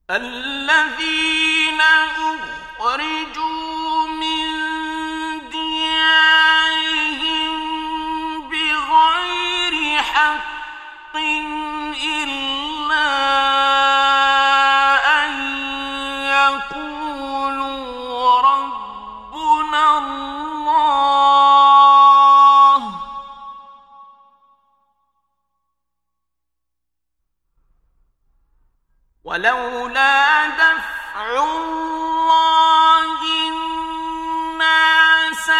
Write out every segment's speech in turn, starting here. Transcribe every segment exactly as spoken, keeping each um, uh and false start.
الذين أخرجوا من ديارهم بغير حق إلا أن يقولوا ربنا الله ولولا دفع الله الناس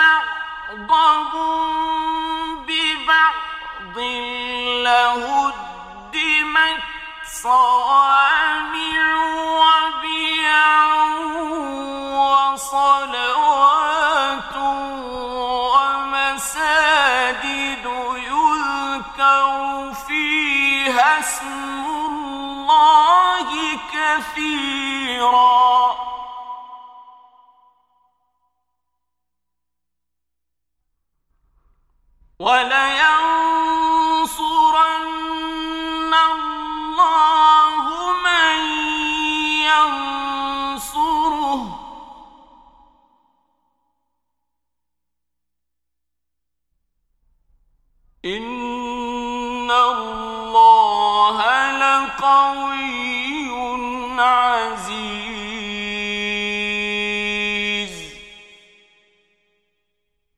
بعضهم ببعض لهدمت صوامع وبيع وصلوات ومساجد يذكر فيها اسم الله كثيرا ولينصرن الله من ينصره إن الله لقوي عزيز